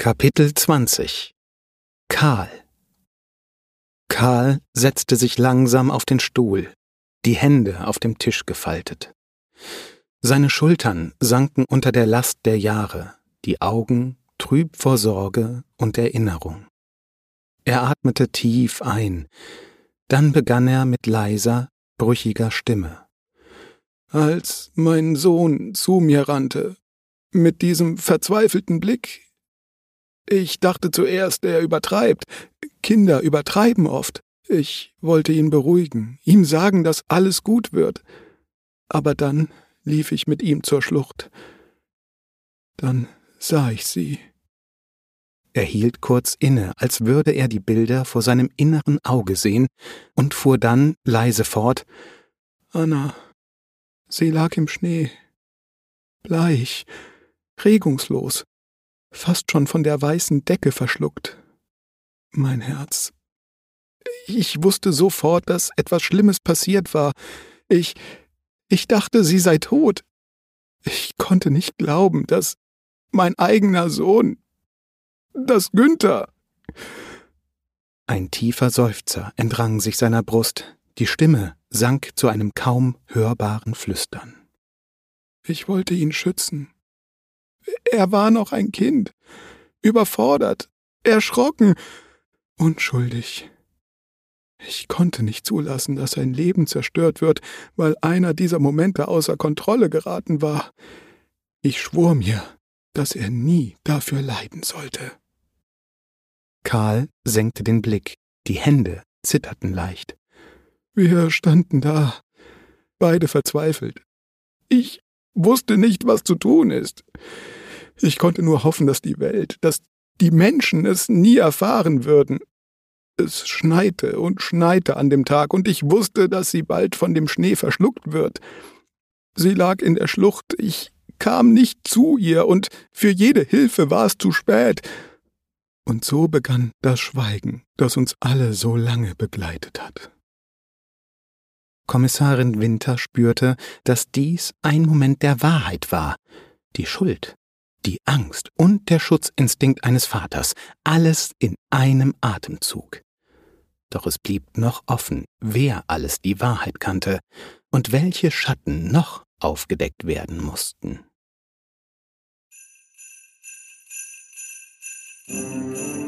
Kapitel 20 Karl Karl setzte sich langsam auf den Stuhl, die Hände auf dem Tisch gefaltet. Seine Schultern sanken unter der Last der Jahre, die Augen trüb vor Sorge und Erinnerung. Er atmete tief ein, dann begann er mit leiser, brüchiger Stimme. Als mein Sohn zu mir rannte, mit diesem verzweifelten Blick. Ich dachte zuerst, er übertreibt. Kinder übertreiben oft. Ich wollte ihn beruhigen, ihm sagen, dass alles gut wird. Aber dann lief ich mit ihm zur Schlucht. Dann sah ich sie. Er hielt kurz inne, als würde er die Bilder vor seinem inneren Auge sehen, und fuhr dann leise fort. Anna, sie lag im Schnee, bleich, regungslos, fast schon von der weißen Decke verschluckt. Mein Herz. Ich wusste sofort, dass etwas Schlimmes passiert war. Ich dachte, sie sei tot. Ich konnte nicht glauben, dass mein eigener Sohn, dass Günther. Ein tiefer Seufzer entrang sich seiner Brust, die Stimme sank zu einem kaum hörbaren Flüstern. Ich wollte ihn schützen. Er war noch ein Kind, überfordert, erschrocken, unschuldig. Ich konnte nicht zulassen, dass sein Leben zerstört wird, weil einer dieser Momente außer Kontrolle geraten war. Ich schwor mir, dass er nie dafür leiden sollte. Karl senkte den Blick, die Hände zitterten leicht. Wir standen da, beide verzweifelt. Ich wusste nicht, was zu tun ist. Ich konnte nur hoffen, dass die Welt, dass die Menschen es nie erfahren würden. Es schneite und schneite an dem Tag, und ich wusste, dass sie bald von dem Schnee verschluckt wird. Sie lag in der Schlucht, ich kam nicht zu ihr, und für jede Hilfe war es zu spät. Und so begann das Schweigen, das uns alle so lange begleitet hat. Kommissarin Winter spürte, dass dies ein Moment der Wahrheit war. Die Schuld, die Angst und der Schutzinstinkt eines Vaters, alles in einem Atemzug. Doch es blieb noch offen, wer alles die Wahrheit kannte und welche Schatten noch aufgedeckt werden mussten.